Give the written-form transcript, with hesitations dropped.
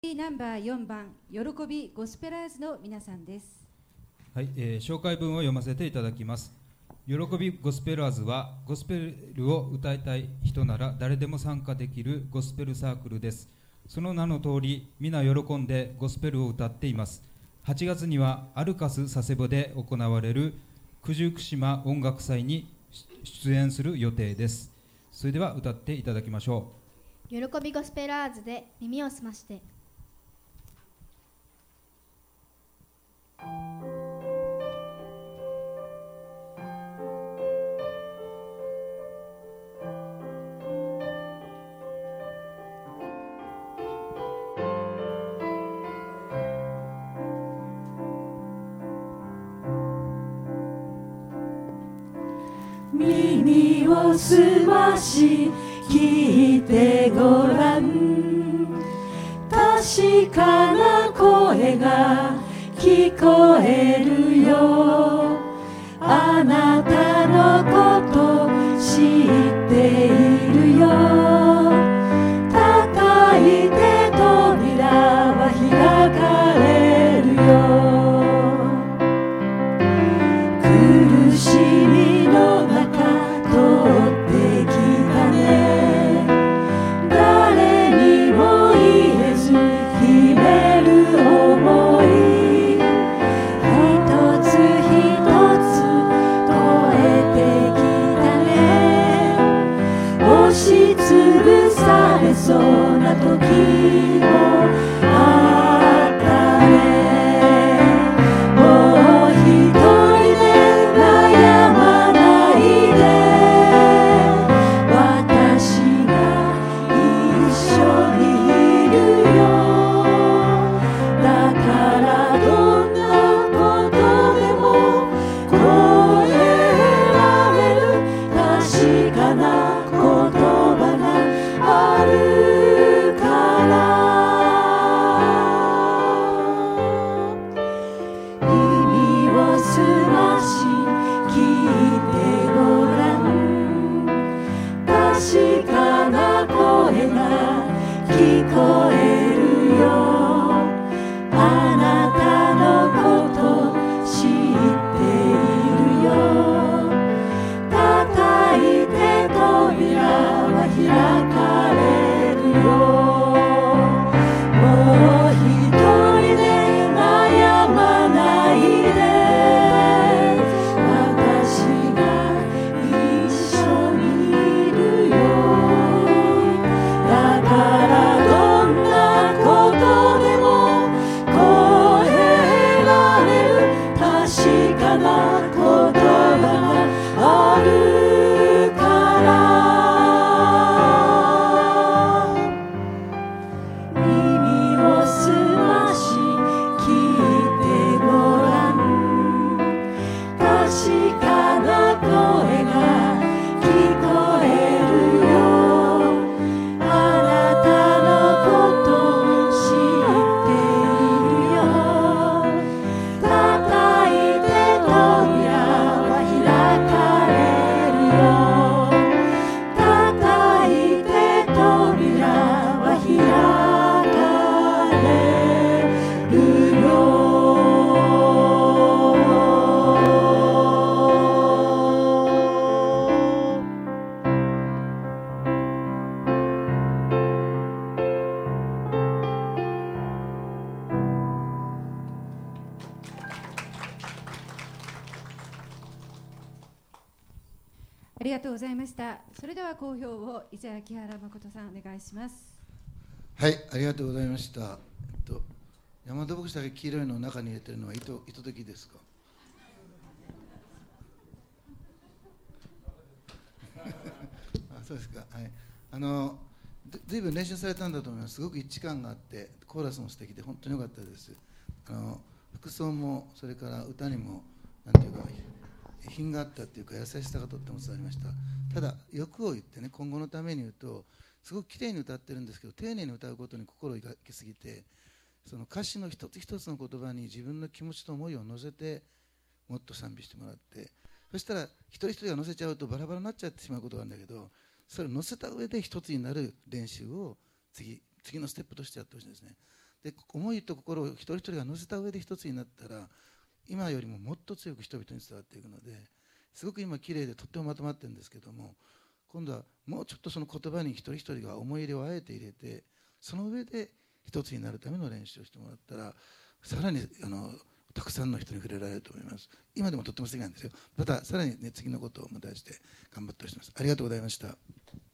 ナンバー4番、喜びゴスペラーズの皆さんです。 はい、紹介文を読ませていただきます。喜びゴスペラーズは、ゴスペルを歌いたい人なら誰でも参加できるゴスペルサークルです。その名の通り、皆喜んでゴスペルを歌っています。8月にはアルカス佐世保で行われる九十九島音楽祭に出演する予定です。それでは歌っていただきましょう。 喜びゴスペラーズで耳を澄まして。 耳を澄まし聞いてごらん、確かな声が聞こえるよ。あなたのこと知っているよ。叩いて扉は開かれるよ。苦しみの中通ってきたね。誰にも言えず秘める想い、一つ一つ越えてきたね。押しつぶされそうな時もあったね。もう一人で悩まないで、私が一緒にいるよ。だからどんなことでも越えられる確かな言葉があるから。耳を澄まし聞いてごらん、確かな声が聞こえるよ。あなたのこと知っているよ。叩いて扉は開かれるよ。もう一人で悩まないで、私が一緒にいるよ。だからどんなことでも越えられる確かな言葉があるから。耳を澄まし聞いてごらん、確かな声が聞こえるよ。あなたのこと知っているよ。叩いて扉は開かれるよ。叩いて扉は開かれるよ。 ありがとうございました。それでは講評を伊沢木原誠さんお願いします。 はい、ありがとうございました。山田牧師だけ黄色いのを中に入れてるのは意図的ですか？あ、そうですか。はい。ずいぶん練習されたんだと思います。すごく一致感があって、コーラスも素敵で本当に良かったです。服装もそれから歌にもなんていうか品があったっていうか優しさがとっても伝わりました。ただ欲を言ってね、今後のために言うと、すごくきれいに歌ってるんですけど、丁寧に歌うことに心をいきすぎて、その歌詞の一つ一つの言葉に自分の気持ちと思いを乗せてもっと賛美してもらって、そしたら一人一人が乗せちゃうとバラバラになっちゃってしまうことがあるんだけど、それを乗せた上で一つになる練習を次のステップとしてやってほしいんですね。 で思いと心を一人一人が乗せた上で一つになったら、今よりももっと強く人々に伝わっていくので、すごく今きれいでとってもまとまってるんですけども、今度はもうちょっとその言葉に一人一人が思い入れをあえて入れて、その上で一つになるための練習をしてもらったら、さらにたくさんの人に触れられると思います。今でもとっても素敵なんですよ。またさらにね、次のことを目指して頑張ってほしいです。ありがとうございました。